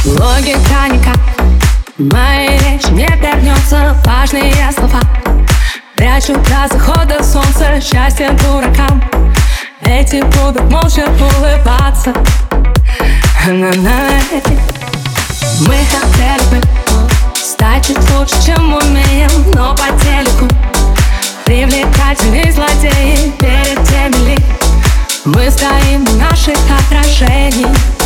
Логика никак в моей речи не вернется. Важные слова прячу до захода солнца. Счастье дуракам, эти будут молча улыбаться. Мы хотели бы стать чуть лучше, чем умеем, но по телеку привлекательные злодеи. Перед теми ли мы стоим у наших отражений.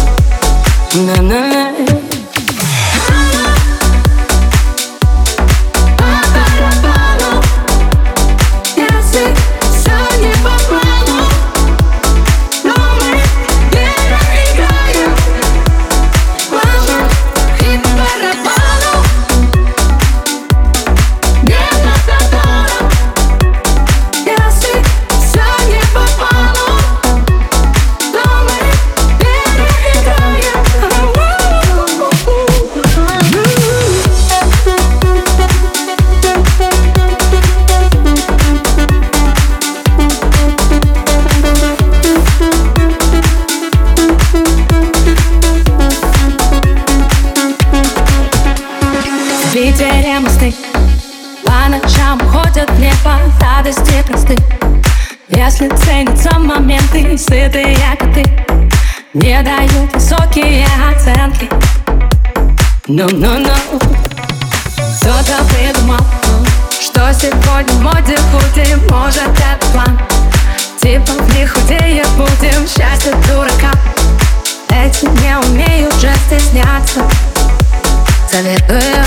В Питере мосты по ночам уходят в небо, радости просты. Если ценятся моменты, сытые коты не дают высокие оценки. Кто-то придумал, что сегодня в моде худи. Может, это план, типа не худее будем. Счастье дурака, эти не умеют же стесняться. Советую.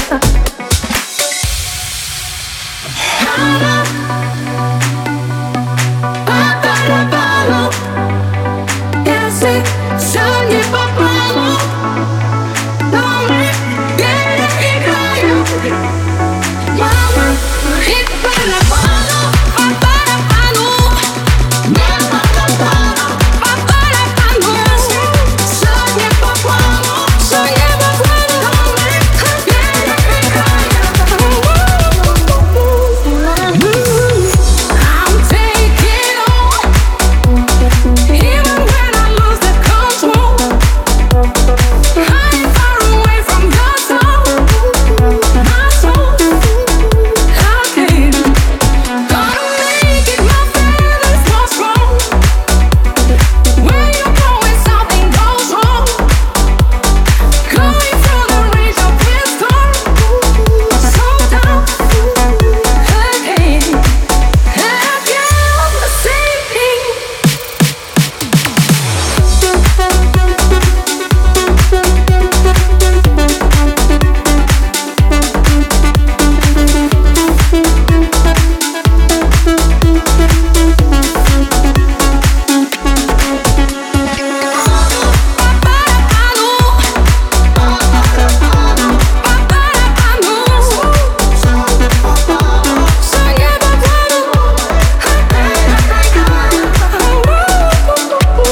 Если все не по плану, то мы переиграем. Мама, и по барабану, по барабану, не по барабану, по барабану. Все не по плану, все не по плану, то мы переиграем. I'm taking on, even when I lose the control. I'm far away from your soul, my soul. Okay, gonna make it my feelings more strong. When you go when something goes wrong, going through the range of this storm. So down, again, the same thing.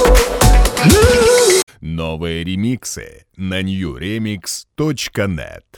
Новые ремиксы на newremix.net.